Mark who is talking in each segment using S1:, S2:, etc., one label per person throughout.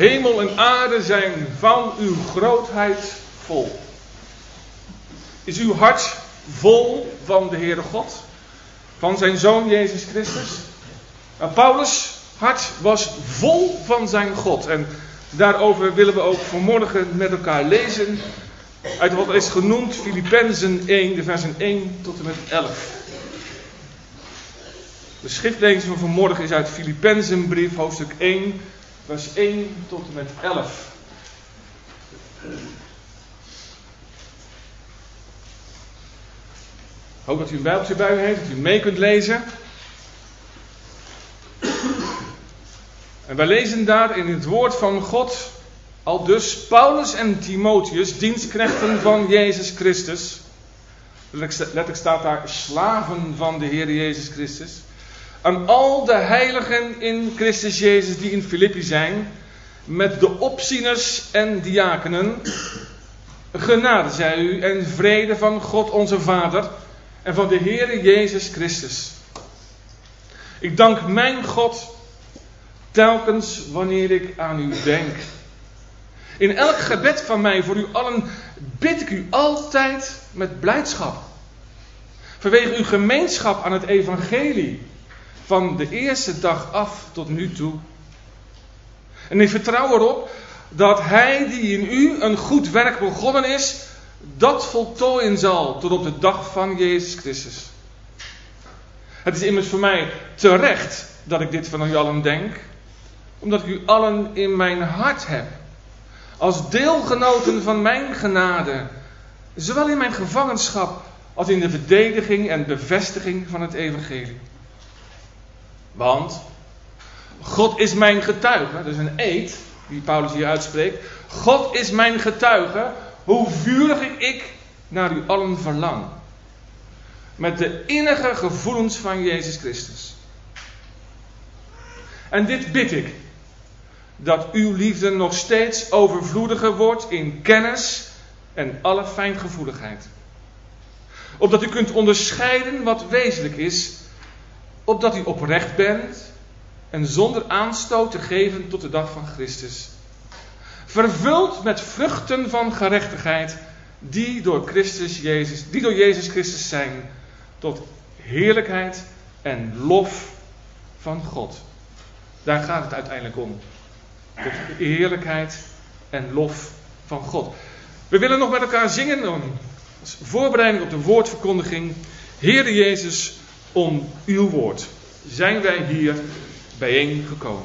S1: Hemel en aarde zijn van uw grootheid vol. Is uw hart vol van de Heere God? Van zijn Zoon Jezus Christus? Nou, Paulus' hart was vol van zijn God. En daarover willen we ook vanmorgen met elkaar lezen. Uit wat is genoemd Filippenzen 1, de versen 1 tot en met 11. De schriftlezing van vanmorgen is uit Filippenzenbrief, hoofdstuk 1, vers 1 tot en met 11. Ik hoop dat u een bijbeltje bij u heeft, dat u mee kunt lezen. En wij lezen daar in het woord van God, al dus Paulus en Timotheus, dienstknechten van Jezus Christus. Letterlijk staat daar slaven van de Heer Jezus Christus. Aan al de heiligen in Christus Jezus die in Filippi zijn, met de opzieners en diakenen, genade zij u en vrede van God onze Vader en van de Heer Jezus Christus. Ik dank mijn God telkens wanneer ik aan u denk. In elk gebed van mij voor u allen bid ik u altijd met blijdschap. Vanwege uw gemeenschap aan het evangelie van de eerste dag af tot nu toe. En ik vertrouw erop dat hij die in u een goed werk begonnen is, dat voltooien zal tot op de dag van Jezus Christus. Het is immers voor mij terecht dat ik dit van u allen denk, omdat ik u allen in mijn hart heb, als deelgenoten van mijn genade, zowel in mijn gevangenschap als in de verdediging en bevestiging van het evangelie. Want God is mijn getuige, dat is een eed die Paulus hier uitspreekt. God is mijn getuige, hoe vurig ik naar u allen verlang. Met de innige gevoelens van Jezus Christus. En dit bid ik, dat uw liefde nog steeds overvloediger wordt in kennis en alle fijngevoeligheid. Opdat u kunt onderscheiden wat wezenlijk is, opdat u oprecht bent en zonder aanstoot te geven tot de dag van Christus. Vervuld met vruchten van gerechtigheid die door Jezus Christus zijn, tot heerlijkheid en lof van God. Daar gaat het uiteindelijk om. Tot heerlijkheid en lof van God. We willen nog met elkaar zingen als voorbereiding op de woordverkondiging. Heere Jezus, om uw woord zijn wij hier bijeengekomen.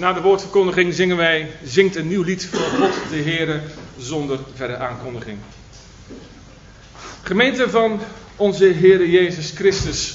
S1: Na de woordverkondiging zingt een nieuw lied voor God de Heere zonder verdere aankondiging. Gemeente van onze Heere Jezus Christus.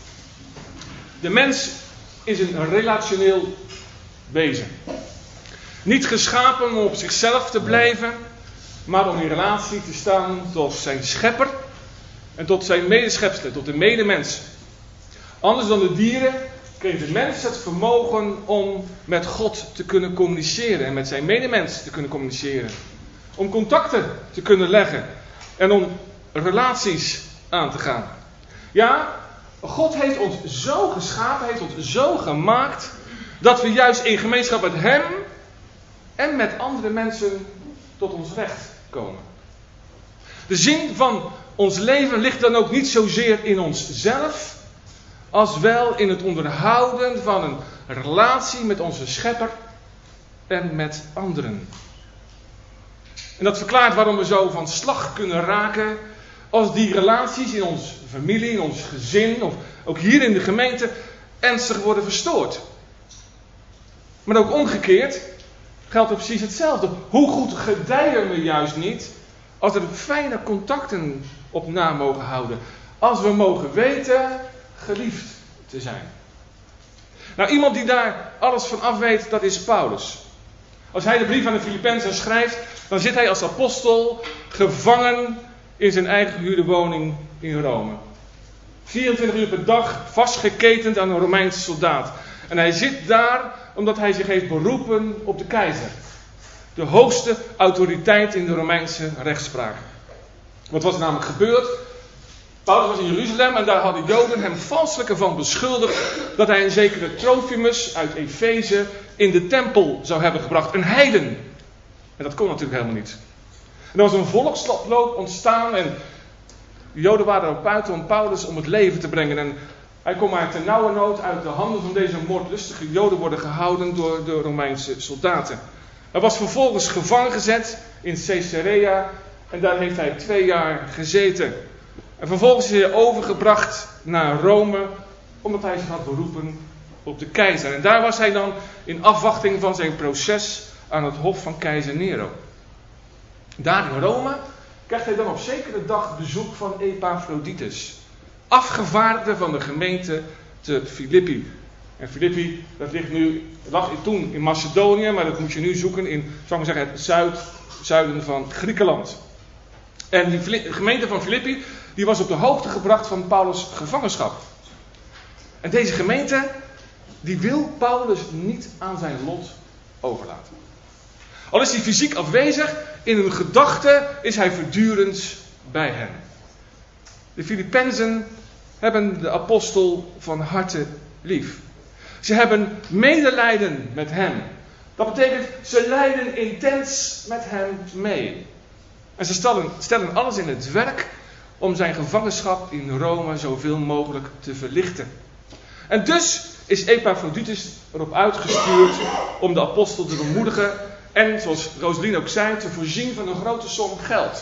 S1: De mens is een relationeel wezen. Niet geschapen om op zichzelf te blijven, maar om in relatie te staan tot zijn schepper en tot zijn medeschepselen, tot de medemens. Anders dan de dieren kreeg de mens het vermogen om met God te kunnen communiceren en met zijn medemens te kunnen communiceren. Om contacten te kunnen leggen en om relaties aan te gaan. Ja, God heeft ons zo geschapen, heeft ons zo gemaakt, dat we juist in gemeenschap met hem en met andere mensen tot ons recht komen. De zin van ons leven ligt dan ook niet zozeer in onszelf, als wel in het onderhouden van een relatie met onze schepper en met anderen. En dat verklaart waarom we zo van slag kunnen raken als die relaties in onze familie, in ons gezin of ook hier in de gemeente ernstig worden verstoord. Maar ook omgekeerd geldt er precies hetzelfde. Hoe goed gedijen we juist niet als er fijne contacten op na mogen houden. Als we mogen weten geliefd te zijn. Nou, iemand die daar alles van af weet, dat is Paulus. Als hij de brief aan de Filippenzen schrijft, dan zit hij als apostel gevangen in zijn eigen gehuurde woning in Rome. 24 uur per dag vastgeketend aan een Romeinse soldaat. En hij zit daar omdat hij zich heeft beroepen op de keizer. De hoogste autoriteit in de Romeinse rechtspraak. Wat was er namelijk gebeurd? Paulus was in Jeruzalem en daar hadden Joden hem valselijk ervan beschuldigd dat hij een zekere Trofimus uit Efeze in de tempel zou hebben gebracht. Een heiden. En dat kon natuurlijk helemaal niet. En er was een volksoploop ontstaan en de Joden waren erop uit om Paulus om het leven te brengen. En hij kon maar ten nauwe nood uit de handen van deze moordlustige Joden worden gehouden door de Romeinse soldaten. Hij was vervolgens gevangen gezet in Caesarea en daar heeft hij 2 jaar gezeten. En vervolgens is hij overgebracht naar Rome, omdat hij zich had beroepen op de keizer. En daar was hij dan in afwachting van zijn proces aan het hof van keizer Nero. Daar in Rome krijgt hij dan op zekere dag bezoek van Epaphroditus, afgevaardigde van de gemeente te Filippi. En Filippi, dat lag toen in Macedonië, maar dat moet je nu zoeken in, zou ik maar zeggen, het zuiden van Griekenland. En die gemeente van Filippi, die was op de hoogte gebracht van Paulus' gevangenschap. En deze gemeente, die wil Paulus niet aan zijn lot overlaten. Al is hij fysiek afwezig, in hun gedachten is hij voortdurend bij hen. De Filippenzen hebben de apostel van harte lief. Ze hebben medelijden met hem. Dat betekent, ze lijden intens met hem mee. En ze stellen alles in het werk om zijn gevangenschap in Rome zoveel mogelijk te verlichten. En dus is Epaphroditus erop uitgestuurd om de apostel te bemoedigen en, zoals Roselien ook zei, te voorzien van een grote som geld.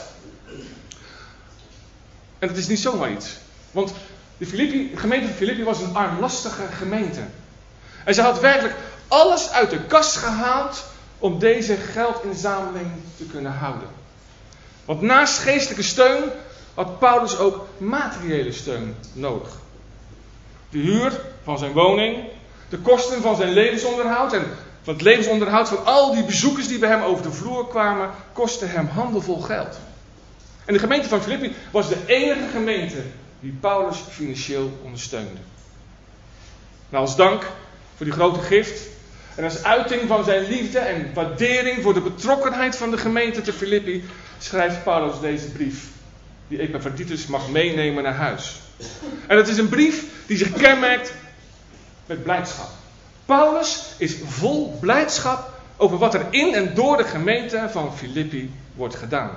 S1: En dat is niet zomaar iets. Want de gemeente van Filippi was een armlastige gemeente. En ze had werkelijk alles uit de kast gehaald om deze geldinzameling te kunnen houden. Want naast geestelijke steun had Paulus ook materiële steun nodig. De huur van zijn woning, de kosten van zijn levensonderhoud en van het levensonderhoud van al die bezoekers die bij hem over de vloer kwamen, kostte hem handenvol geld. En de gemeente van Filippi was de enige gemeente die Paulus financieel ondersteunde. Nou, als dank voor die grote gift en als uiting van zijn liefde en waardering voor de betrokkenheid van de gemeente te Filippi, schrijft Paulus deze brief, die Epaphroditus mag meenemen naar huis. En het is een brief die zich kenmerkt met blijdschap. Paulus is vol blijdschap over wat er in en door de gemeente van Filippi wordt gedaan.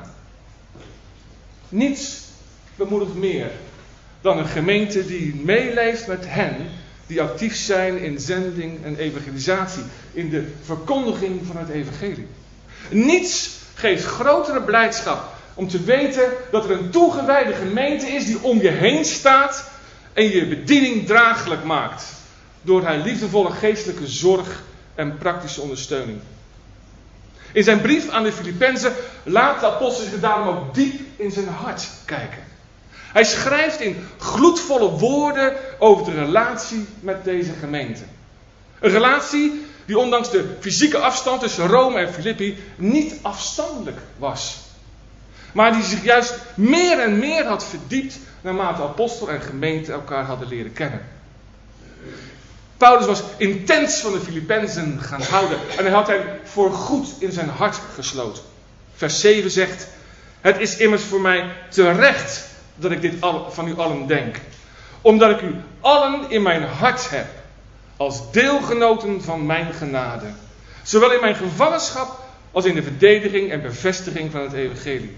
S1: Niets bemoedigt meer dan een gemeente die meeleeft met hen die actief zijn in zending en evangelisatie, in de verkondiging van het evangelie. Niets geeft grotere blijdschap om te weten dat er een toegewijde gemeente is die om je heen staat en je bediening draaglijk maakt door haar liefdevolle geestelijke zorg en praktische ondersteuning. In zijn brief aan de Filippenzen laat de apostel zich daarom ook diep in zijn hart kijken. Hij schrijft in gloedvolle woorden over de relatie met deze gemeente. Een relatie die ondanks de fysieke afstand tussen Rome en Filippi niet afstandelijk was. Maar die zich juist meer en meer had verdiept naarmate apostel en gemeente elkaar hadden leren kennen. Paulus was intens van de Filippenzen gaan houden en hij had hen voorgoed in zijn hart gesloten. Vers 7 zegt: het is immers voor mij terecht dat ik dit van u allen denk, omdat ik u allen in mijn hart heb, als deelgenoten van mijn genade, zowel in mijn gevangenschap als in de verdediging en bevestiging van het evangelie.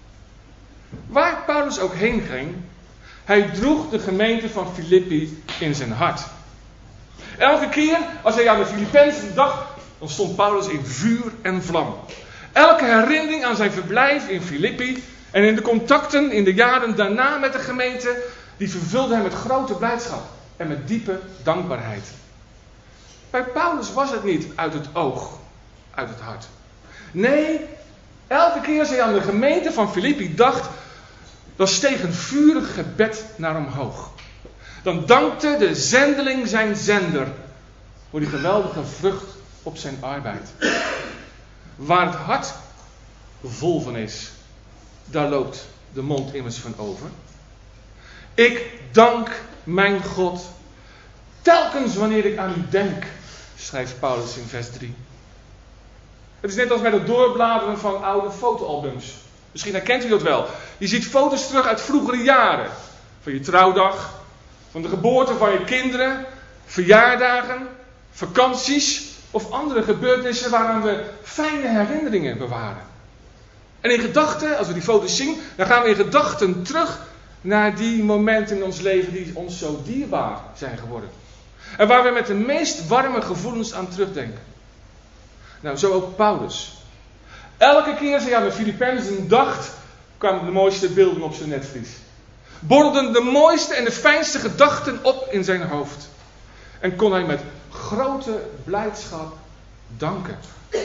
S1: Waar Paulus ook heen ging, hij droeg de gemeente van Filippi in zijn hart. Elke keer als hij aan de Filippenzen dacht, dan stond Paulus in vuur en vlam. Elke herinnering aan zijn verblijf in Filippi en in de contacten in de jaren daarna met de gemeente, die vervulde hem met grote blijdschap en met diepe dankbaarheid. Bij Paulus was het niet uit het oog, uit het hart. Nee, elke keer als hij aan de gemeente van Filippi dacht, dan steeg een vurig gebed naar omhoog. Dan dankte de zendeling zijn zender voor die geweldige vrucht op zijn arbeid. Waar het hart vol van is, daar loopt de mond immers van over. Ik dank mijn God telkens wanneer ik aan u denk, schrijft Paulus in vers 3. Het is net als met het doorbladeren van oude fotoalbums. Misschien herkent u dat wel. Je ziet foto's terug uit vroegere jaren. Van je trouwdag, van de geboorte van je kinderen, verjaardagen, vakanties of andere gebeurtenissen waaraan we fijne herinneringen bewaren. En in gedachten, als we die foto's zien, dan gaan we in gedachten terug naar die momenten in ons leven die ons zo dierbaar zijn geworden. En waar we met de meest warme gevoelens aan terugdenken. Nou, zo ook Paulus. Elke keer als hij aan de Filippenzen dacht, kwamen de mooiste beelden op zijn netvlies. Borrelden de mooiste en de fijnste gedachten op in zijn hoofd. En kon hij met grote blijdschap danken.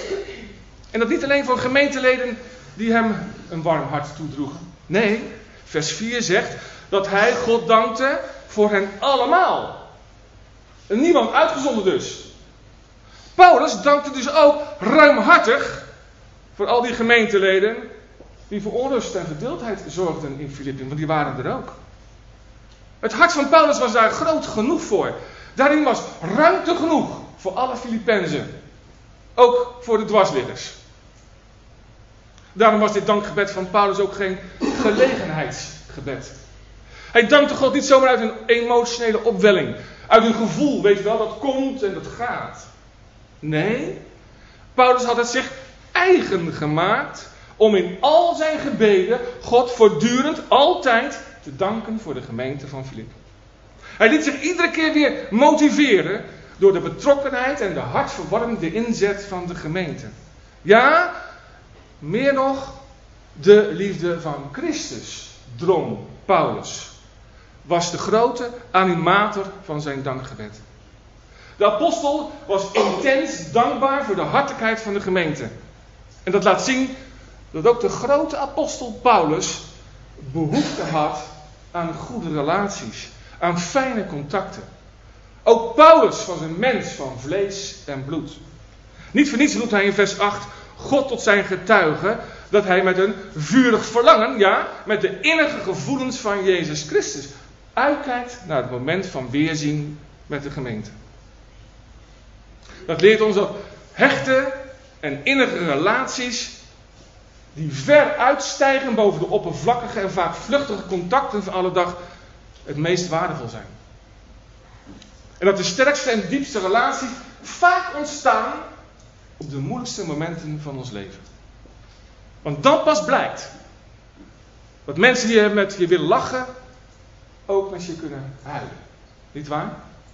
S1: En dat niet alleen voor gemeenteleden die hem een warm hart toedroegen. Nee, vers 4 zegt dat hij God dankte voor hen allemaal. En niemand uitgezonderd dus. Paulus dankte dus ook ruimhartig voor al die gemeenteleden die voor onrust en verdeeldheid zorgden in Filippi, want die waren er ook. Het hart van Paulus was daar groot genoeg voor. Daarin was ruimte genoeg voor alle Filippenzen. Ook voor de dwarsliggers. Daarom was dit dankgebed van Paulus ook geen gelegenheidsgebed. Hij dankte God niet zomaar uit een emotionele opwelling. Uit een gevoel, weet je wel, dat komt en dat gaat. Nee, Paulus had het zich eigen gemaakt om in al zijn gebeden God voortdurend altijd te danken voor de gemeente van Filippi. Hij liet zich iedere keer weer motiveren door de betrokkenheid en de hartverwarmende inzet van de gemeente. Ja, meer nog, de liefde van Christus drong Paulus. Was de grote animator van zijn dankgebed. De apostel was intens dankbaar voor de hartelijkheid van de gemeente. En dat laat zien dat ook de grote apostel Paulus behoefte had aan goede relaties, aan fijne contacten. Ook Paulus was een mens van vlees en bloed. Niet voor niets roept hij in vers 8 God tot zijn getuige dat hij met een vurig verlangen, ja, met de innige gevoelens van Jezus Christus uitkijkt naar het moment van weerzien met de gemeente. Dat leert ons dat hechte en innige relaties die ver uitstijgen boven de oppervlakkige en vaak vluchtige contacten van alle dag het meest waardevol zijn. En dat de sterkste en diepste relaties vaak ontstaan op de moeilijkste momenten van ons leven. Want dan pas blijkt dat mensen die met je willen lachen ook met je kunnen huilen. Niet waar?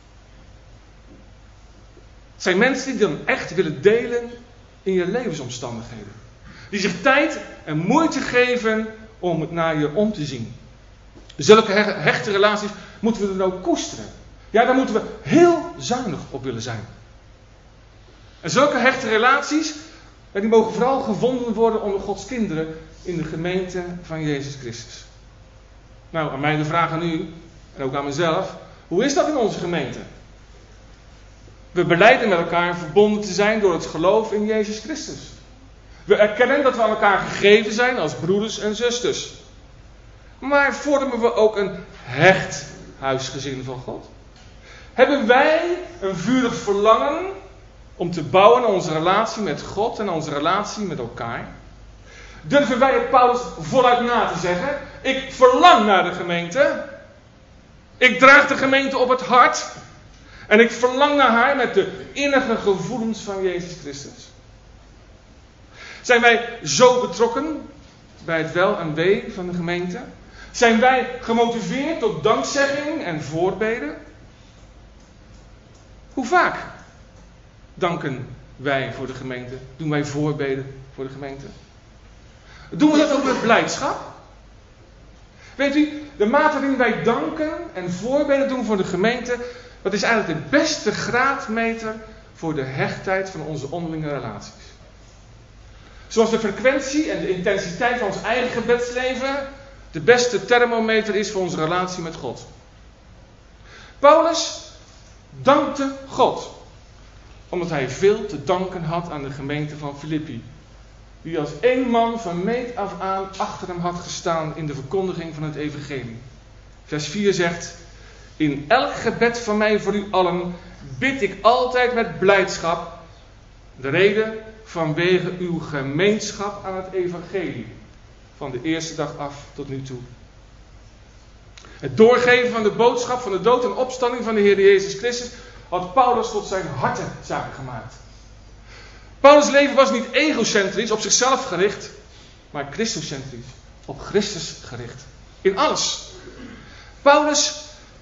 S1: Het zijn mensen die dan echt willen delen in je levensomstandigheden. Die zich tijd en moeite geven om naar je om te zien. Zulke hechte relaties moeten we dan ook koesteren. Ja, daar moeten we heel zuinig op willen zijn. En zulke hechte relaties, die mogen vooral gevonden worden onder Gods kinderen in de gemeente van Jezus Christus. Nou, aan mij de vraag aan u, en ook aan mezelf, hoe is dat in onze gemeente? We belijden met elkaar verbonden te zijn door het geloof in Jezus Christus. We erkennen dat we aan elkaar gegeven zijn als broeders en zusters. Maar vormen we ook een hecht huisgezin van God? Hebben wij een vurig verlangen om te bouwen aan onze relatie met God en onze relatie met elkaar? Durven wij het Paulus voluit na te zeggen? Ik verlang naar de gemeente. Ik draag de gemeente op het hart. En ik verlang naar haar met de innige gevoelens van Jezus Christus. Zijn wij zo betrokken bij het wel en wee van de gemeente? Zijn wij gemotiveerd tot dankzegging en voorbeden? Hoe vaak danken wij voor de gemeente? Doen wij voorbeden voor de gemeente? Doen we dat ook met blijdschap? Weet u, de mate waarin wij danken en voorbeden doen voor de gemeente, dat is eigenlijk de beste graadmeter voor de hechtheid van onze onderlinge relaties. Zoals de frequentie en de intensiteit van ons eigen gebedsleven de beste thermometer is voor onze relatie met God. Paulus dankte God, omdat hij veel te danken had aan de gemeente van Filippi, die als één man van meet af aan achter hem had gestaan in de verkondiging van het evangelie. Vers 4 zegt: in elk gebed van mij voor u allen bid ik altijd met blijdschap, de reden vanwege uw gemeenschap aan het evangelie, van de eerste dag af tot nu toe. Het doorgeven van de boodschap van de dood en opstanding van de Heer Jezus Christus had Paulus tot zijn hartenzaak gemaakt. Paulus' leven was niet egocentrisch, op zichzelf gericht, maar Christocentrisch, op Christus gericht. In alles. Paulus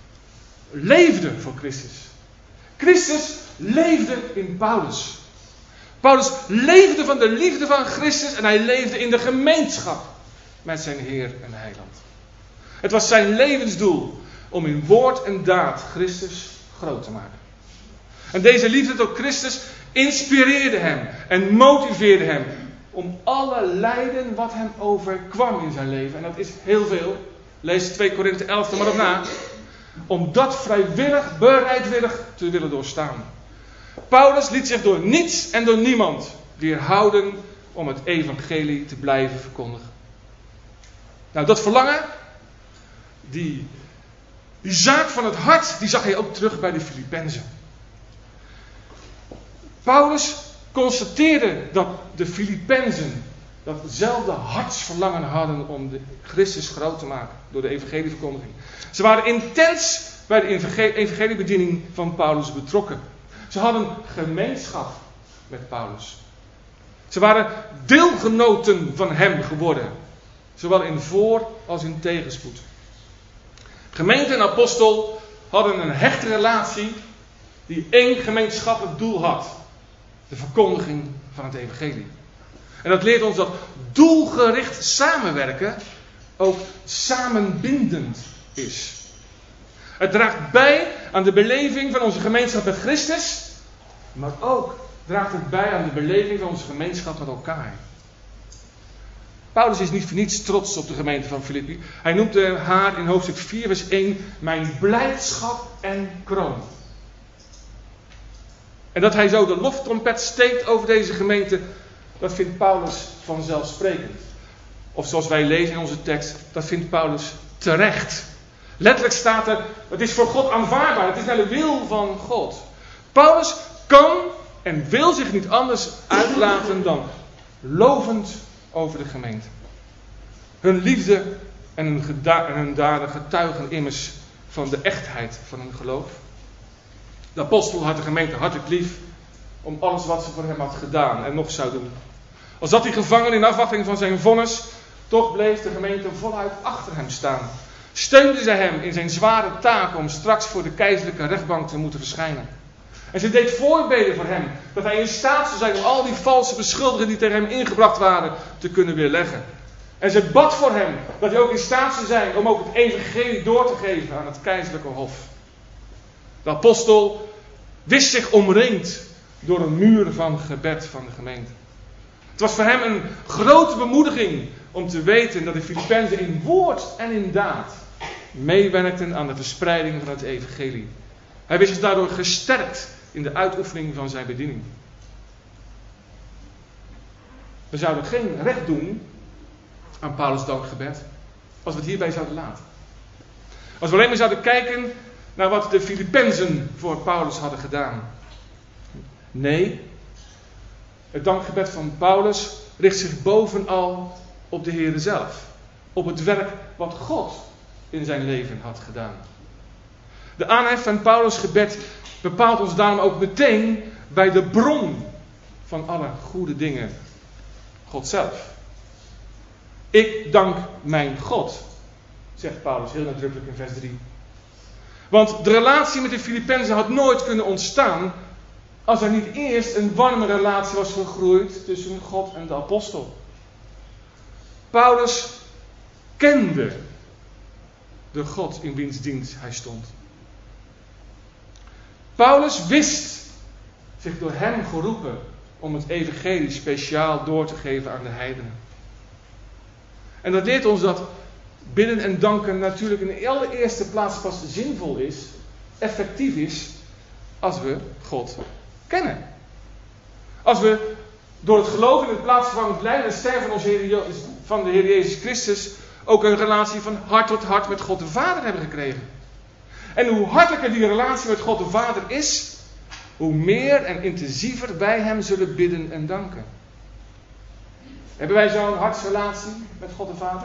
S1: leefde voor Christus. Christus leefde in Paulus. Paulus leefde van de liefde van Christus en hij leefde in de gemeenschap met zijn Heer en Heiland. Het was zijn levensdoel om in woord en daad Christus groot te maken. En deze liefde tot Christus inspireerde hem en motiveerde hem om alle lijden wat hem overkwam in zijn leven. En dat is heel veel. Lees 2 Korinthe 11 er maar op na. Om dat vrijwillig, bereidwillig te willen doorstaan. Paulus liet zich door niets en door niemand weerhouden om het evangelie te blijven verkondigen. Nou, dat verlangen, die zaak van het hart, die zag hij ook terug bij de Filippenzen. Paulus constateerde dat de Filippenzen datzelfde hartsverlangen hadden om de Christus groot te maken door de evangelieverkondiging. Ze waren intens bij de evangeliebediening van Paulus betrokken. Ze hadden gemeenschap met Paulus. Ze waren deelgenoten van hem geworden. Zowel in voor- als in tegenspoed. Gemeente en apostel hadden een hechte relatie die één gemeenschappelijk doel had. De verkondiging van het evangelie. En dat leert ons dat doelgericht samenwerken ook samenbindend is. Het draagt bij aan de beleving van onze gemeenschap met Christus, maar ook draagt het bij aan de beleving van onze gemeenschap met elkaar. Paulus is niet voor niets trots op de gemeente van Filippi. Hij noemt haar in hoofdstuk 4 vers 1 mijn blijdschap en kroon. En dat hij zo de loftrompet steekt over deze gemeente, dat vindt Paulus vanzelfsprekend. Of zoals wij lezen in onze tekst, dat vindt Paulus terecht. Letterlijk staat er, het is voor God aanvaardbaar, het is naar de wil van God. Paulus kan en wil zich niet anders uitlaten dan lovend over de gemeente. Hun liefde en hun daden getuigen immers van de echtheid van hun geloof. De apostel had de gemeente hartelijk lief om alles wat ze voor hem had gedaan en nog zou doen. Al zat hij gevangen in afwachting van zijn vonnis, toch bleef de gemeente voluit achter hem staan. Steunde zij hem in zijn zware taak om straks voor de keizerlijke rechtbank te moeten verschijnen. En ze deed voorbeden voor hem, dat hij in staat zou zijn om al die valse beschuldigingen die tegen hem ingebracht waren te kunnen weerleggen. En ze bad voor hem, dat hij ook in staat zou zijn om ook het evangelie door te geven aan het keizerlijke hof. De apostel wist zich omringd door een muur van gebed van de gemeente. Het was voor hem een grote bemoediging om te weten dat de Filippenzen in woord en in daad meewerkten aan de verspreiding van het evangelie. Hij wist zich daardoor gesterkt in de uitoefening van zijn bediening. We zouden geen recht doen aan Paulus' dankgebed als we het hierbij zouden laten. Als we alleen maar zouden kijken naar wat de Filippenzen voor Paulus hadden gedaan. Nee, het dankgebed van Paulus richt zich bovenal op de Heere zelf. Op het werk wat God in zijn leven had gedaan. De aanhef van Paulus' gebed bepaalt ons daarom ook meteen bij de bron van alle goede dingen. God zelf. Ik dank mijn God, zegt Paulus heel nadrukkelijk in vers 3. Want de relatie met de Filippenzen had nooit kunnen ontstaan als er niet eerst een warme relatie was gegroeid tussen God en de apostel. Paulus kende de God in wiens dienst hij stond. Paulus wist zich door hem geroepen om het evangelie speciaal door te geven aan de heidenen. En dat leert ons dat bidden en danken natuurlijk in de allereerste plaats pas zinvol is, effectief is, als we God kennen. Als we door het geloof in het plaatsvervangend lijden en sterven van de Heer Jezus Christus ook een relatie van hart tot hart met God de Vader hebben gekregen. En hoe hartelijker die relatie met God de Vader is, hoe meer en intensiever wij hem zullen bidden en danken. Hebben wij zo'n hartsrelatie met God de Vader?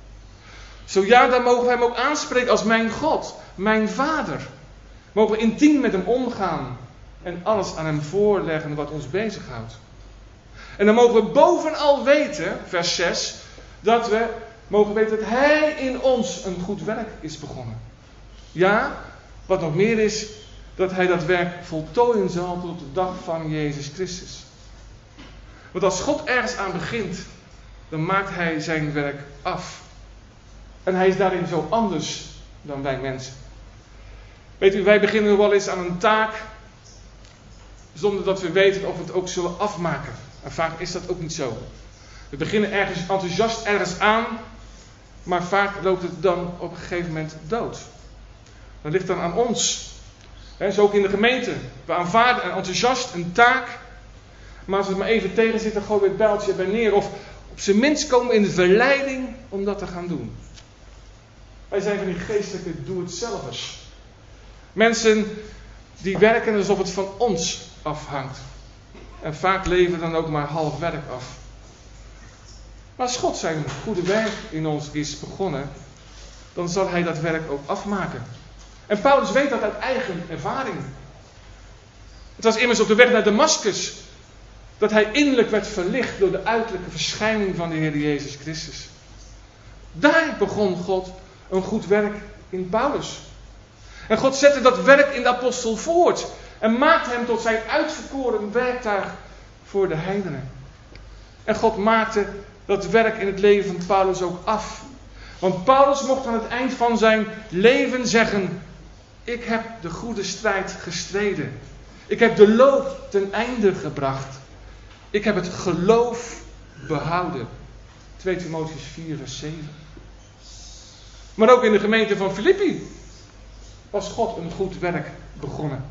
S1: Zo ja, dan mogen we hem ook aanspreken als mijn God, mijn Vader. Mogen we intiem met hem omgaan en alles aan hem voorleggen wat ons bezighoudt. En dan mogen we bovenal weten, vers 6, dat we mogen weten dat hij in ons een goed werk is begonnen. Ja, wat nog meer is, dat hij dat werk voltooien zal tot op de dag van Jezus Christus. Want als God ergens aan begint, dan maakt hij zijn werk af. En hij is daarin zo anders dan wij mensen. Weet u, wij beginnen wel eens aan een taak zonder dat we weten of we het ook zullen afmaken. En vaak is dat ook niet zo. We beginnen ergens enthousiast ergens aan, maar vaak loopt het dan op een gegeven moment dood. Dat ligt dan aan ons. Zo ook in de gemeente. We aanvaarden enthousiast een taak, maar als het maar even tegen zit, dan gooien we het bijltje erbij neer. Of op zijn minst komen we in de verleiding om dat te gaan doen. Wij zijn van die geestelijke doe-het-zelvers. Mensen die werken alsof het van ons afhangt. En vaak leveren dan ook maar half werk af. Maar als God zijn goede werk in ons is begonnen, dan zal hij dat werk ook afmaken. En Paulus weet dat uit eigen ervaring. Het was immers op de weg naar Damascus dat hij innerlijk werd verlicht door de uiterlijke verschijning van de Heer Jezus Christus. Daar begon God een goed werk in Paulus. En God zette dat werk in de apostel voort en maakte hem tot zijn uitverkoren werktuig voor de heidenen. En God maakte dat werk in het leven van Paulus ook af. Want Paulus mocht aan het eind van zijn leven zeggen: ik heb de goede strijd gestreden. Ik heb de loop ten einde gebracht. Ik heb het geloof behouden. 2 Timotheüs 4 vers 7. Maar ook in de gemeente van Filippi was God een goed werk begonnen.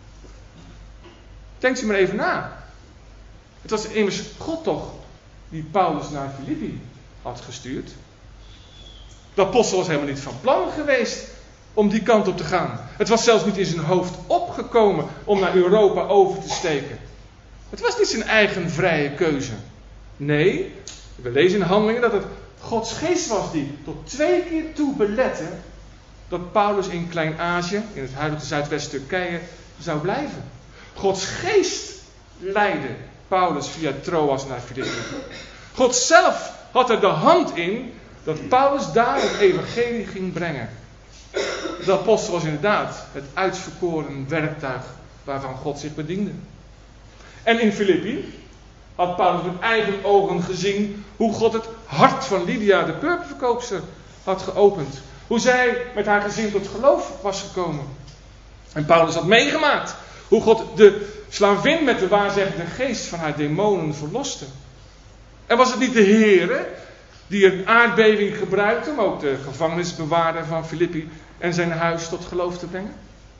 S1: Denkt u maar even na. Het was immers God toch die Paulus naar Filippi had gestuurd. De apostel was helemaal niet van plan geweest om die kant op te gaan. Het was zelfs niet in zijn hoofd opgekomen om naar Europa over te steken. Het was niet zijn eigen vrije keuze. Nee, we lezen in Handelingen dat het Gods geest was die tot 2 keer toe belette dat Paulus in Klein-Azië, in het huidige Zuidwest-Turkije, zou blijven. Gods geest leidde Paulus via Troas naar Filippi. God zelf had er de hand in dat Paulus daar het evangelie ging brengen. De apostel was inderdaad het uitverkoren werktuig waarvan God zich bediende. En in Filippi had Paulus met eigen ogen gezien hoe God het hart van Lydia, de purperverkoopster, had geopend. Hoe zij met haar gezin tot geloof was gekomen. En Paulus had meegemaakt Hoe God de slavin met de waarzeggende geest van haar demonen verloste. En was het niet de Heere die een aardbeving gebruikte om ook de gevangenisbewaarder van Filippi en zijn huis tot geloof te brengen?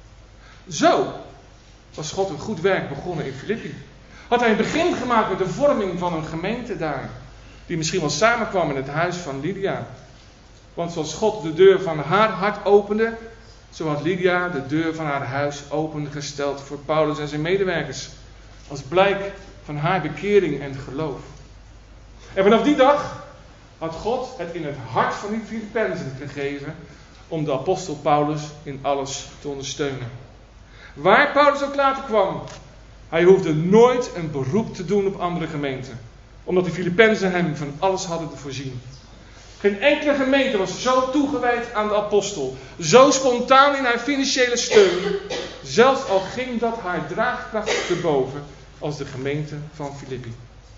S1: Zo was God een goed werk begonnen in Filippi. Had hij een begin gemaakt met de vorming van een gemeente daar, die misschien wel samenkwam in het huis van Lydia. Want zoals God de deur van haar hart opende, zo had Lydia de deur van haar huis opengesteld voor Paulus en zijn medewerkers. Als blijk van haar bekering en geloof. En vanaf die dag had God het in het hart van die Filippenzen gegeven om de apostel Paulus in alles te ondersteunen. Waar Paulus ook later kwam, hij hoefde nooit een beroep te doen op andere gemeenten. Omdat de Filippenzen hem van alles hadden te voorzien. Geen enkele gemeente was zo toegewijd aan de apostel. Zo spontaan in haar financiële steun. Zelfs al ging dat haar draagkracht te boven als de gemeente van Filippi.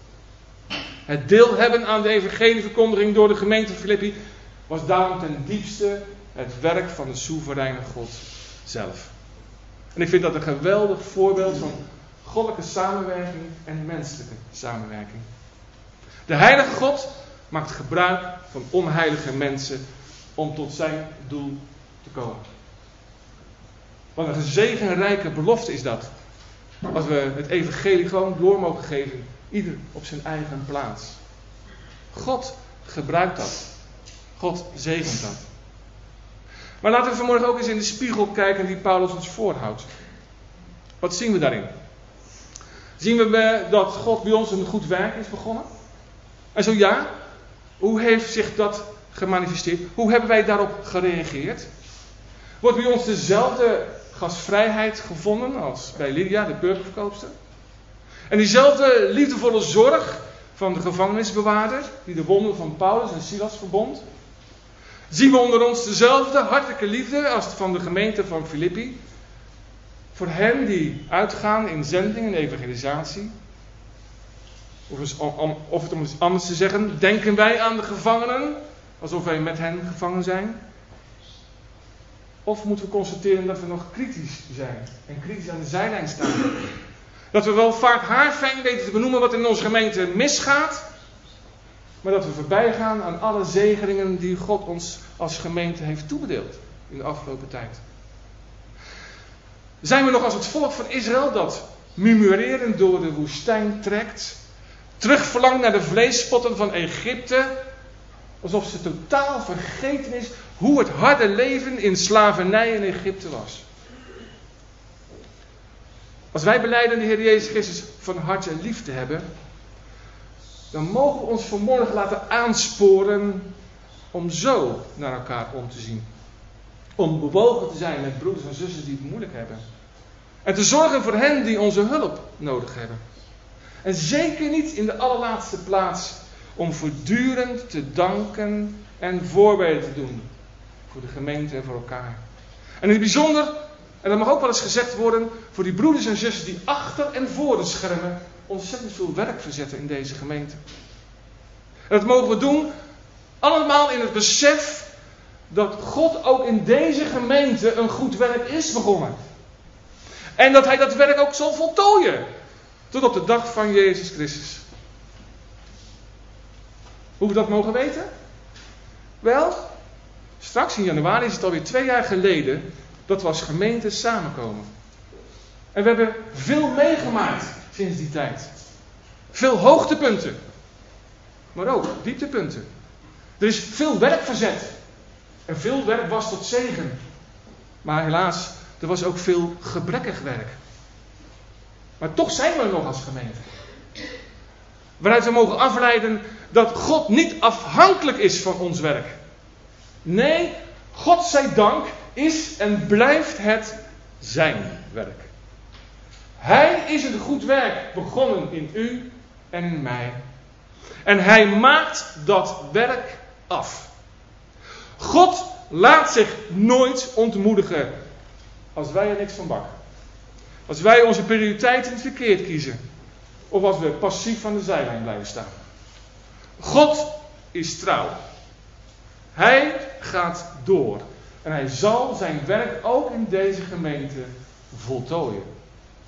S1: Het deel hebben aan de evangelieverkondiging door de gemeente van Filippi was daarom ten diepste het werk van de soevereine God zelf. En ik vind dat een geweldig voorbeeld van goddelijke samenwerking en menselijke samenwerking. De heilige God maakt gebruik van onheilige mensen om tot zijn doel te komen. Wat een gezegenrijke belofte is dat. Als we het evangelie gewoon door mogen geven. Ieder op zijn eigen plaats. God gebruikt dat. God zegent dat. Maar laten we vanmorgen ook eens in de spiegel kijken die Paulus ons voorhoudt. Wat zien we daarin? Zien we dat God bij ons een goed werk is begonnen? En zo ja, hoe heeft zich dat gemanifesteerd? Hoe hebben wij daarop gereageerd? Wordt bij ons dezelfde gastvrijheid gevonden als bij Lydia, de purperverkoopster? En diezelfde liefdevolle zorg van de gevangenisbewaarder, die de wonden van Paulus en Silas verbond? Zien we onder ons dezelfde hartelijke liefde als van de gemeente van Filippi? Voor hen die uitgaan in zending en evangelisatie? Of het om iets anders te zeggen, denken wij aan de gevangenen, alsof wij met hen gevangen zijn? Of moeten we constateren dat we nog kritisch zijn en kritisch aan de zijlijn staan? Dat we wel vaak haarfijn weten te benoemen wat in onze gemeente misgaat, maar dat we voorbij gaan aan alle zegeningen die God ons als gemeente heeft toebedeeld in de afgelopen tijd. Zijn we nog als het volk van Israël dat murmurerend door de woestijn trekt, terugverlangt naar de vleesspotten van Egypte, alsof ze totaal vergeten is hoe het harde leven in slavernij in Egypte was? Als wij belijden de Heer Jezus Christus van harte lief te hebben, dan mogen we ons vanmorgen laten aansporen om zo naar elkaar om te zien. Om bewogen te zijn met broeders en zussen die het moeilijk hebben. En te zorgen voor hen die onze hulp nodig hebben. En zeker niet in de allerlaatste plaats om voortdurend te danken en voorbeden te doen. Voor de gemeente en voor elkaar. En in het bijzonder, en dat mag ook wel eens gezegd worden, voor die broeders en zussen die achter en voor de schermen ontzettend veel werk verzetten in deze gemeente. En dat mogen we doen allemaal in het besef dat God ook in deze gemeente een goed werk is begonnen. En dat hij dat werk ook zal voltooien. Tot op de dag van Jezus Christus. Hoe we dat mogen weten? Wel, straks in januari is het alweer 2 jaar geleden dat we als gemeente samenkomen. En we hebben veel meegemaakt sinds die tijd. Veel hoogtepunten. Maar ook dieptepunten. Er is veel werk verzet. En veel werk was tot zegen. Maar helaas, er was ook veel gebrekkig werk. Maar toch zijn we er nog als gemeente. Waaruit we mogen afleiden dat God niet afhankelijk is van ons werk. Nee, God zij dank is en blijft het zijn werk. Hij is een goed werk begonnen in u en in mij. En hij maakt dat werk af. God laat zich nooit ontmoedigen als wij er niks van bakken. Als wij onze prioriteiten verkeerd kiezen. Of als we passief van de zijlijn blijven staan. God is trouw. Hij gaat door. En hij zal zijn werk ook in deze gemeente voltooien.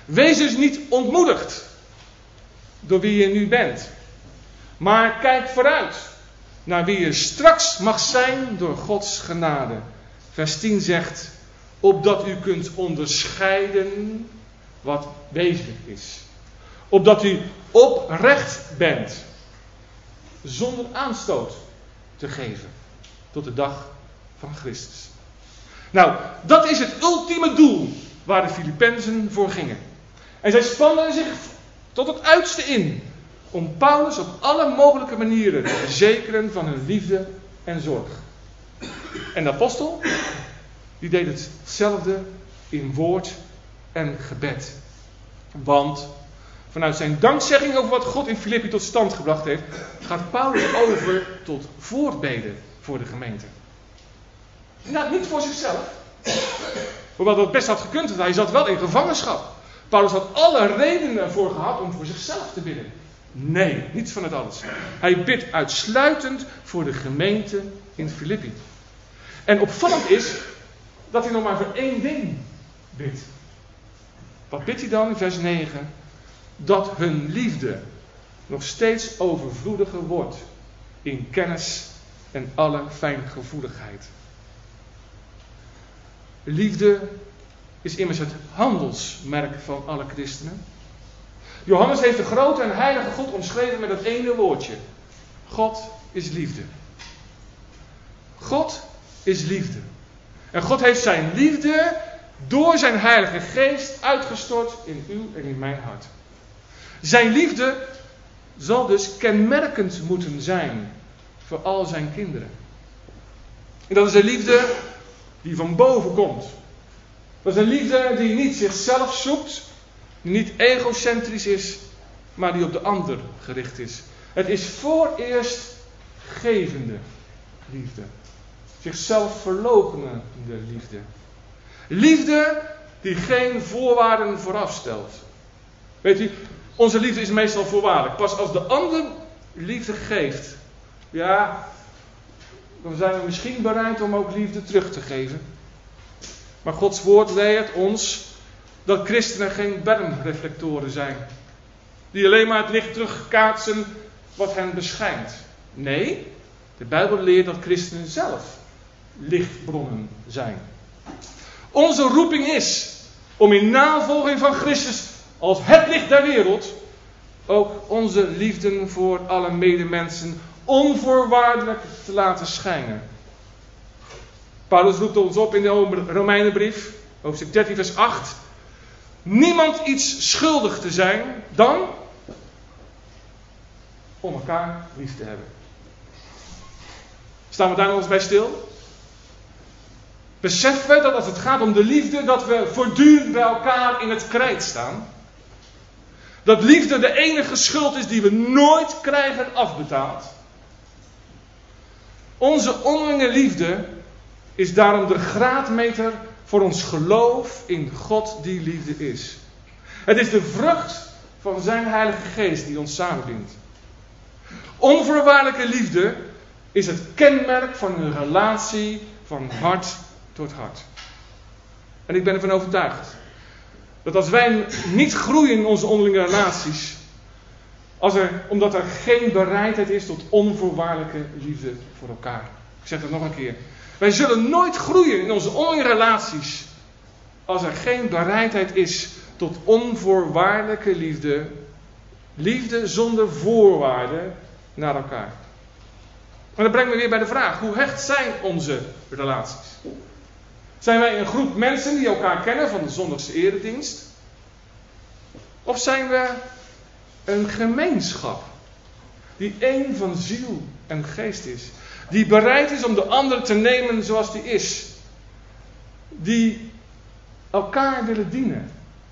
S1: Wees dus niet ontmoedigd door wie je nu bent. Maar kijk vooruit naar wie je straks mag zijn door Gods genade. Vers 10 zegt, opdat u kunt onderscheiden wat wezenlijk is. Opdat u oprecht bent, zonder aanstoot te geven tot de dag van Christus. Nou, dat is het ultieme doel waar de Filippenzen voor gingen. En zij spannen zich tot het uiterste in om Paulus op alle mogelijke manieren te verzekeren van hun liefde en zorg. En de apostel, die deed hetzelfde in woord en gebed. Want vanuit zijn dankzegging over wat God in Filippi tot stand gebracht heeft, gaat Paulus over tot voorbeden voor de gemeente. Nou, niet voor zichzelf. Hoewel dat best had gekund, want hij zat wel in gevangenschap. Paulus had alle redenen ervoor gehad om voor zichzelf te bidden. Nee, niets van het alles. Hij bidt uitsluitend voor de gemeente in Filippi. En opvallend is dat hij nog maar voor één ding bidt. Wat bidt hij dan in vers 9? Dat hun liefde nog steeds overvloediger wordt in kennis en alle fijngevoeligheid. Liefde is immers het handelsmerk van alle christenen. Johannes heeft de grote en heilige God omschreven met dat ene woordje. God is liefde. God is liefde. En God heeft zijn liefde door zijn heilige geest uitgestort in uw en in mijn hart. Zijn liefde zal dus kenmerkend moeten zijn voor al zijn kinderen. En dat is een liefde die van boven komt. Dat is een liefde die niet zichzelf zoekt, die niet egocentrisch is, maar die op de ander gericht is. Het is vooreerst gevende liefde. Zichzelf verloochenende liefde. Liefde die geen voorwaarden vooraf stelt. Weet u, onze liefde is meestal voorwaardelijk. Pas als de ander liefde geeft, ja, dan zijn we misschien bereid om ook liefde terug te geven. Maar Gods woord leert ons dat christenen geen bermreflectoren zijn. Die alleen maar het licht terugkaatsen wat hen beschijnt. Nee, de Bijbel leert dat christenen zelf lichtbronnen zijn. Onze roeping is om in navolging van Christus als het licht der wereld ook onze liefde voor alle medemensen onvoorwaardelijk te laten schijnen. Paulus roept ons op in de Romeinenbrief, hoofdstuk 13 vers 8. Niemand iets schuldig te zijn dan om elkaar lief te hebben. Staan we daar nog eens bij stil? Beseffen we dat als het gaat om de liefde, dat we voortdurend bij elkaar in het krijt staan? Dat liefde de enige schuld is die we nooit krijgen afbetaald? Onze onderlinge liefde is daarom de graadmeter voor ons geloof in God die liefde is. Het is de vrucht van zijn Heilige Geest die ons samenbindt. Onvoorwaardelijke liefde is het kenmerk van een relatie van hart tot hart. En ik ben ervan overtuigd dat als wij niet groeien in onze onderlinge relaties, omdat er geen bereidheid is tot onvoorwaardelijke liefde voor elkaar. Ik zeg dat nog een keer. Wij zullen nooit groeien in onze onderlinge relaties als er geen bereidheid is tot onvoorwaardelijke liefde. Liefde zonder voorwaarden naar elkaar. Maar dat brengt me weer bij de vraag: hoe hecht zijn onze relaties? Zijn wij een groep mensen die elkaar kennen van de zondagse eredienst? Of zijn we een gemeenschap die één van ziel en geest is? Die bereid is om de ander te nemen zoals die is. Die elkaar willen dienen.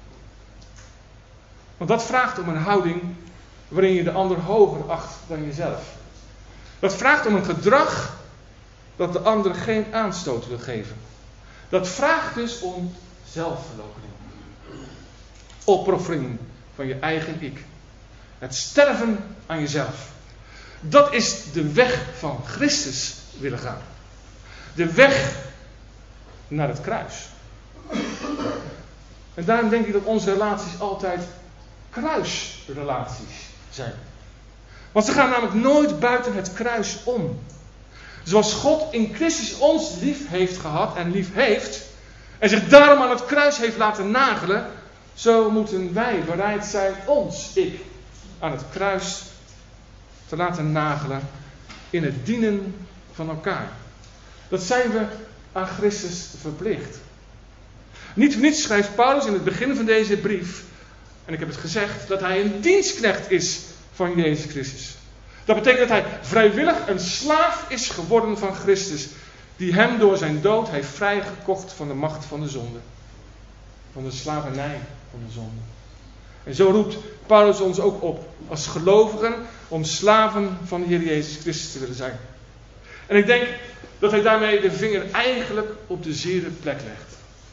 S1: Want dat vraagt om een houding waarin je de ander hoger acht dan jezelf. Dat vraagt om een gedrag dat de ander geen aanstoot wil geven. Dat vraagt dus om zelfverloochening. Opoffering van je eigen ik. Het sterven aan jezelf. Dat is de weg van Christus willen gaan. De weg naar het kruis. En daarom denk ik dat onze relaties altijd kruisrelaties zijn. Want ze gaan namelijk nooit buiten het kruis om. Zoals God in Christus ons lief heeft gehad en lief heeft, en zich daarom aan het kruis heeft laten nagelen, zo moeten wij bereid zijn ik, aan het kruis te laten nagelen in het dienen van elkaar. Dat zijn we aan Christus verplicht. Niet voor niets schrijft Paulus in het begin van deze brief, en ik heb het gezegd, dat hij een dienstknecht is van Jezus Christus. Dat betekent dat hij vrijwillig een slaaf is geworden van Christus, die hem door zijn dood heeft vrijgekocht van de macht van de zonde. Van de slavernij van de zonde. En zo roept Paulus ons ook op, als gelovigen, om slaven van de Heer Jezus Christus te willen zijn. En ik denk dat hij daarmee de vinger eigenlijk op de zere plek legt.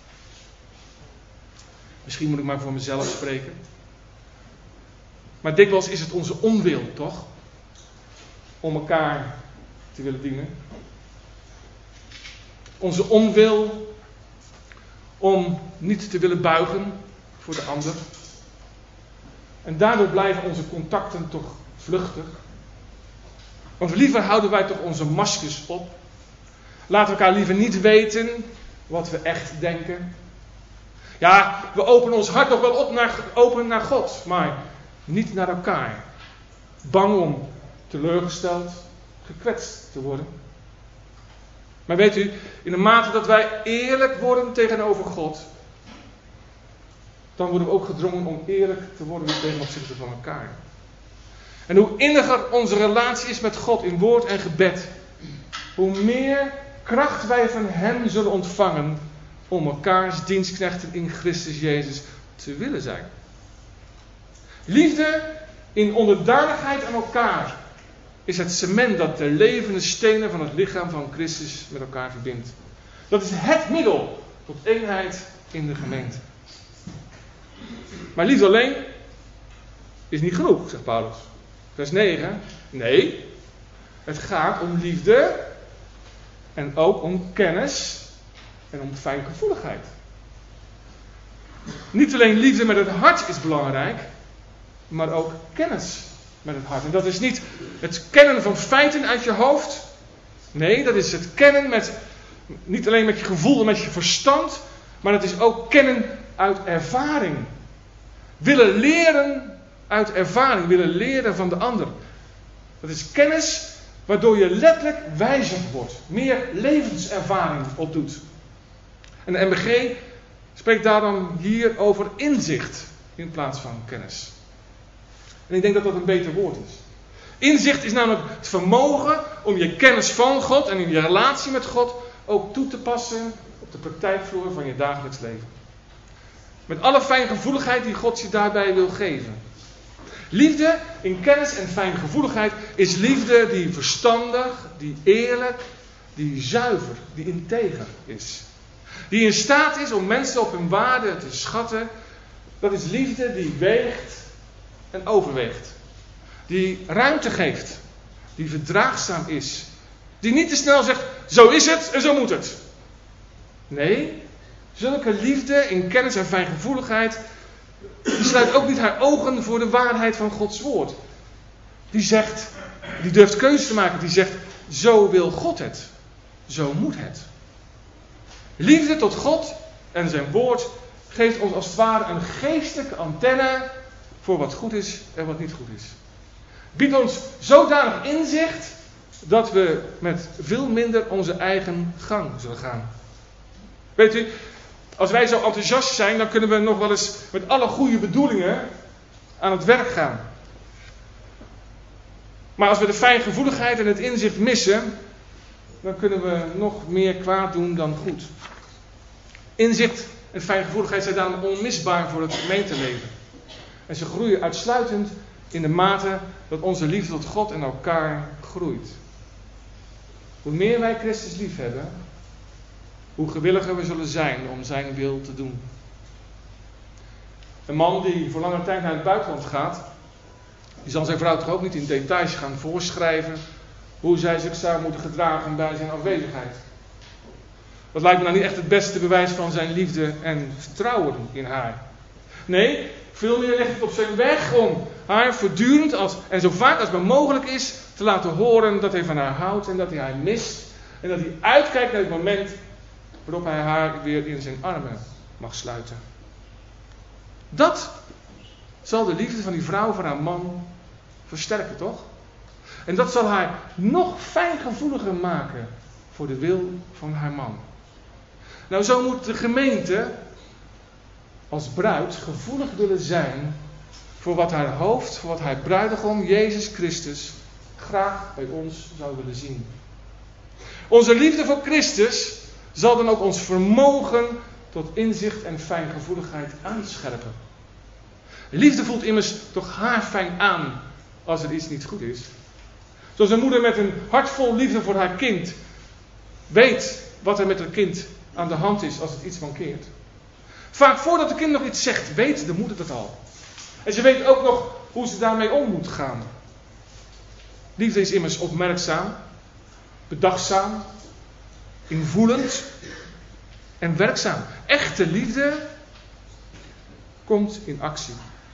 S1: Misschien moet ik maar voor mezelf spreken. Maar dikwijls is het onze onwil, toch? Om elkaar te willen dienen. Onze onwil om niet te willen buigen voor de ander. En daardoor blijven onze contacten toch vluchtig. Want liever houden wij toch onze maskers op. Laten elkaar liever niet weten wat we echt denken. Ja, we openen ons hart nog wel open naar God, maar niet naar elkaar. Bang om teleurgesteld, gekwetst te worden. Maar weet u, in de mate dat wij eerlijk worden tegenover God, dan worden we ook gedrongen om eerlijk te worden ten opzichte van elkaar. En hoe inniger onze relatie is met God in woord en gebed, hoe meer kracht wij van Hem zullen ontvangen om elkaars dienstknechten in Christus Jezus te willen zijn. Liefde in onderdanigheid aan elkaar is het cement dat de levende stenen van het lichaam van Christus met elkaar verbindt. Dat is het middel tot eenheid in de gemeente. Maar liefde alleen is niet genoeg, zegt Paulus. Vers 9. Nee, het gaat om liefde en ook om kennis en om fijngevoeligheid. Niet alleen liefde met het hart is belangrijk, maar ook kennis met het hart. En dat is niet het kennen van feiten uit je hoofd. Nee, dat is het kennen niet alleen met je gevoel en met je verstand, maar het is ook kennen uit ervaring. Willen leren uit ervaring, willen leren van de ander. Dat is kennis waardoor je letterlijk wijzer wordt, meer levenservaring opdoet. En de MBG spreekt daarom hier over inzicht in plaats van kennis. En ik denk dat dat een beter woord is. Inzicht is namelijk het vermogen om je kennis van God en in je relatie met God ook toe te passen op de praktijkvloer van je dagelijks leven. Met alle fijngevoeligheid die God je daarbij wil geven. Liefde in kennis en fijngevoeligheid is liefde die verstandig, die eerlijk, die zuiver, die integer is. Die in staat is om mensen op hun waarde te schatten. Dat is liefde die weegt en overweegt. Die ruimte geeft. Die verdraagzaam is. Die niet te snel zegt, zo is het en zo moet het. Nee, zulke liefde in kennis en fijngevoeligheid, die sluit ook niet haar ogen voor de waarheid van Gods woord. Die durft keuze te maken. Die zegt, zo wil God het. Zo moet het. Liefde tot God en zijn woord geeft ons als het ware een geestelijke antenne voor wat goed is en wat niet goed is. Biedt ons zodanig inzicht dat we met veel minder onze eigen gang zullen gaan. Weet u, als wij zo enthousiast zijn, dan kunnen we nog wel eens met alle goede bedoelingen aan het werk gaan. Maar als we de fijngevoeligheid en het inzicht missen, dan kunnen we nog meer kwaad doen dan goed. Inzicht en fijngevoeligheid zijn daarom onmisbaar voor het gemeenteleven. En ze groeien uitsluitend in de mate dat onze liefde tot God en elkaar groeit. Hoe meer wij Christus lief hebben, hoe gewilliger we zullen zijn om zijn wil te doen. Een man die voor lange tijd naar het buitenland gaat, die zal zijn vrouw toch ook niet in details gaan voorschrijven hoe zij zich zou moeten gedragen bij zijn afwezigheid. Dat lijkt me nou niet echt het beste bewijs van zijn liefde en vertrouwen in haar. Nee, veel meer legt het op zijn weg om haar voortdurend en zo vaak als maar mogelijk is te laten horen dat hij van haar houdt en dat hij haar mist. En dat hij uitkijkt naar het moment waarop hij haar weer in zijn armen mag sluiten. Dat zal de liefde van die vrouw voor haar man versterken, toch? En dat zal haar nog fijngevoeliger maken voor de wil van haar man. Nou, zo moet de gemeente als bruid gevoelig willen zijn voor wat haar hoofd, voor wat haar bruidegom, Jezus Christus, graag bij ons zou willen zien. Onze liefde voor Christus zal dan ook ons vermogen tot inzicht en fijngevoeligheid aanscherpen. Liefde voelt immers toch haarfijn aan als er iets niet goed is. Zoals een moeder met een hart vol liefde voor haar kind weet wat er met haar kind aan de hand is als het iets mankeert. Vaak voordat de kind nog iets zegt, weet de moeder dat al. En ze weet ook nog hoe ze daarmee om moet gaan. Liefde is immers opmerkzaam, bedachtzaam, invoelend en werkzaam. Echte liefde komt in actie.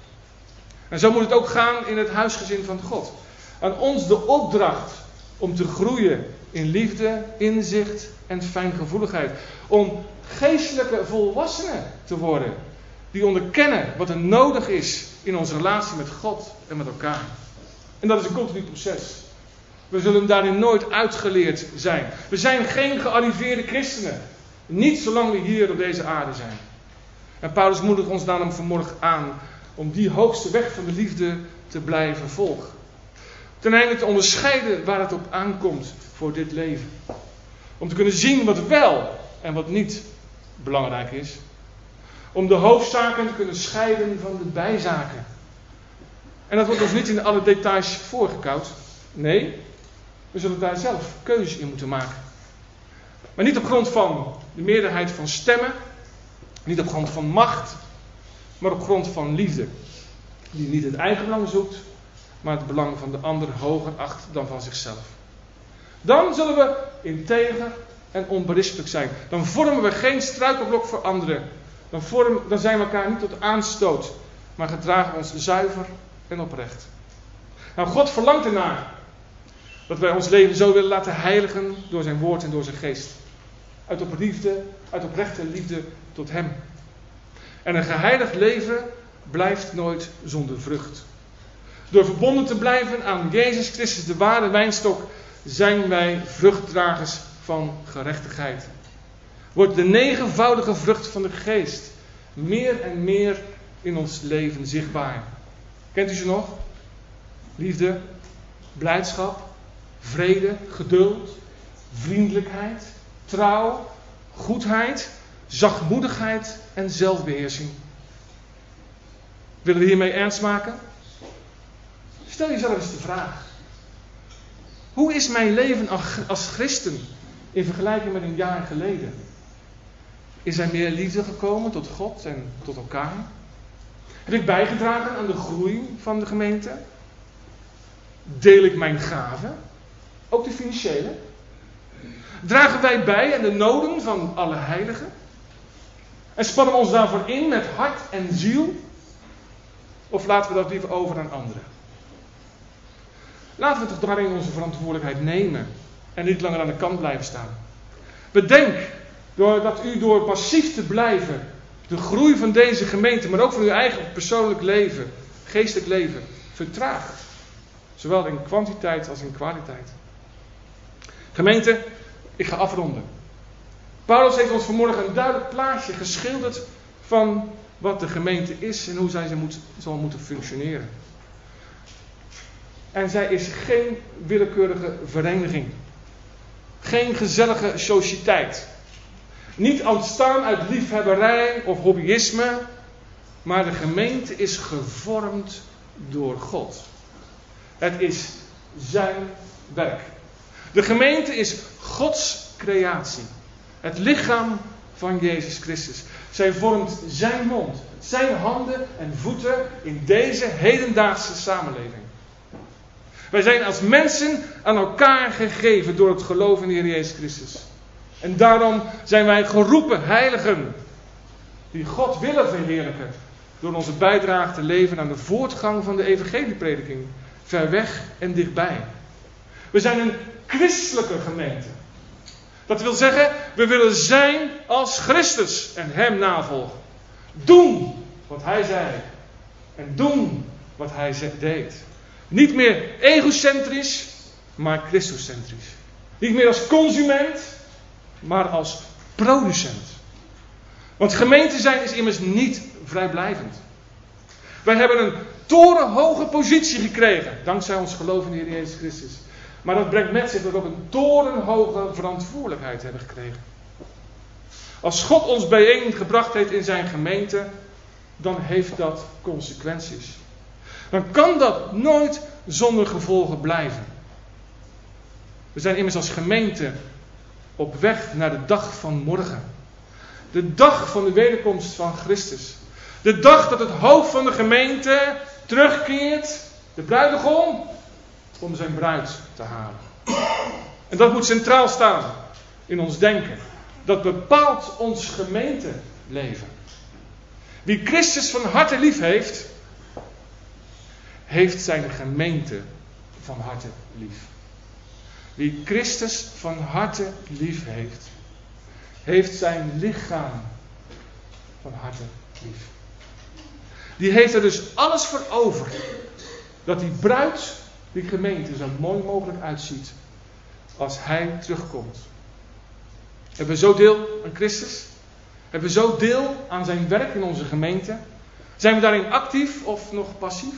S1: En zo moet het ook gaan in het huisgezin van God. Aan ons de opdracht om te groeien in liefde, inzicht en fijngevoeligheid. Om geestelijke volwassenen te worden. Die onderkennen wat er nodig is in onze relatie met God en met elkaar. En dat is een continu proces. We zullen daarin nooit uitgeleerd zijn. We zijn geen gearriveerde christenen. Niet zolang we hier op deze aarde zijn. En Paulus moedigt ons daarom vanmorgen aan om die hoogste weg van de liefde te blijven volgen. Ten einde te onderscheiden waar het op aankomt voor dit leven. Om te kunnen zien wat wel en wat niet belangrijk is. Om de hoofdzaken te kunnen scheiden van de bijzaken. En dat wordt ons niet in alle details voorgekoud. Nee, we zullen daar zelf keuzes in moeten maken. Maar niet op grond van de meerderheid van stemmen. Niet op grond van macht. Maar op grond van liefde. Die niet het eigen belang zoekt. Maar het belang van de ander hoger acht dan van zichzelf. Dan zullen we integer en onberispelijk zijn. Dan vormen we geen struikelblok voor anderen. Dan zijn we elkaar niet tot aanstoot. Maar gedragen we ons zuiver en oprecht. Nou, God verlangt ernaar dat wij ons leven zo willen laten heiligen door zijn woord en door zijn geest. Uit oprechte liefde tot hem. En een geheiligd leven blijft nooit zonder vrucht. Door verbonden te blijven aan Jezus Christus, de ware wijnstok, zijn wij vruchtdragers van gerechtigheid. Wordt de negenvoudige vrucht van de geest meer en meer in ons leven zichtbaar. Kent u ze nog? Liefde, blijdschap, vrede, geduld, vriendelijkheid, trouw, goedheid, zachtmoedigheid en zelfbeheersing. Willen we hiermee ernst maken? Stel jezelf eens de vraag. Hoe is mijn leven als christen in vergelijking met een jaar geleden? Is er meer liefde gekomen tot God en tot elkaar? Heb ik bijgedragen aan de groei van de gemeente? Deel ik mijn gaven? Ook de financiële? Dragen wij bij aan de noden van alle heiligen? En spannen we ons daarvoor in met hart en ziel? Of laten we dat liever over aan anderen? Laten we toch daarin onze verantwoordelijkheid nemen. En niet langer aan de kant blijven staan. Bedenk dat u door passief te blijven de groei van deze gemeente, maar ook van uw eigen persoonlijk leven, geestelijk leven, vertraagt. Zowel in kwantiteit als in kwaliteit. Gemeente, ik ga afronden. Paulus heeft ons vanmorgen een duidelijk plaatje geschilderd van wat de gemeente is en hoe zij zal moeten functioneren. En zij is geen willekeurige vereniging. Geen gezellige sociëteit. Niet ontstaan uit liefhebberij of hobbyisme. Maar de gemeente is gevormd door God. Het is zijn werk. De gemeente is Gods creatie. Het lichaam van Jezus Christus. Zij vormt zijn mond, zijn handen en voeten in deze hedendaagse samenleving. Wij zijn als mensen aan elkaar gegeven door het geloof in de Heer Jezus Christus. En daarom zijn wij geroepen heiligen, die God willen verheerlijken, door onze bijdrage te leveren aan de voortgang van de evangelieprediking, ver weg en dichtbij. We zijn een christelijke gemeente. Dat wil zeggen, we willen zijn als Christus en hem navolgen. Doen wat hij zei en doen wat hij deed. Niet meer egocentrisch, maar Christocentrisch. Niet meer als consument, maar als producent. Want gemeente zijn is immers niet vrijblijvend. Wij hebben een torenhoge positie gekregen, dankzij ons geloof in de Heer Jezus Christus. Maar dat brengt met zich dat we ook een torenhoge verantwoordelijkheid hebben gekregen. Als God ons bijeengebracht heeft in zijn gemeente, dan heeft dat consequenties. Dan kan dat nooit zonder gevolgen blijven. We zijn immers als gemeente op weg naar de dag van morgen. De dag van de wederkomst van Christus. De dag dat het hoofd van de gemeente terugkeert, de bruidegom, om zijn bruid te halen. En dat moet centraal staan in ons denken. Dat bepaalt ons gemeenteleven. Wie Christus van harte lief heeft, heeft zijn gemeente van harte lief. Wie Christus van harte lief heeft, heeft zijn lichaam van harte lief. Die heeft er dus alles voor over, dat die bruid, die gemeente, zo mooi mogelijk uitziet als hij terugkomt. Hebben we zo deel aan Christus? Hebben we zo deel aan zijn werk in onze gemeente? Zijn we daarin actief of nog passief?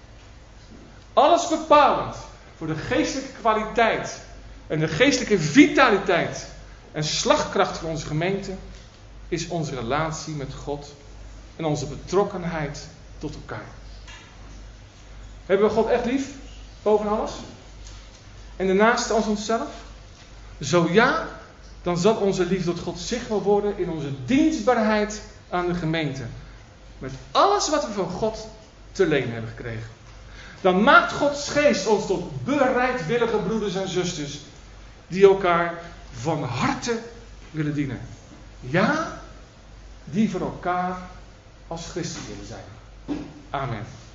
S1: Alles bepalend voor de geestelijke kwaliteit en de geestelijke vitaliteit en slagkracht van onze gemeente is onze relatie met God en onze betrokkenheid tot elkaar. Hebben we God echt lief boven alles? En de naaste als onszelf? Zo ja, dan zal onze liefde tot God zichtbaar worden in onze dienstbaarheid aan de gemeente. Met alles wat we van God te leen hebben gekregen. Dan maakt Gods geest ons tot bereidwillige broeders en zusters die elkaar van harte willen dienen. Ja, die voor elkaar als Christus willen zijn. Amen.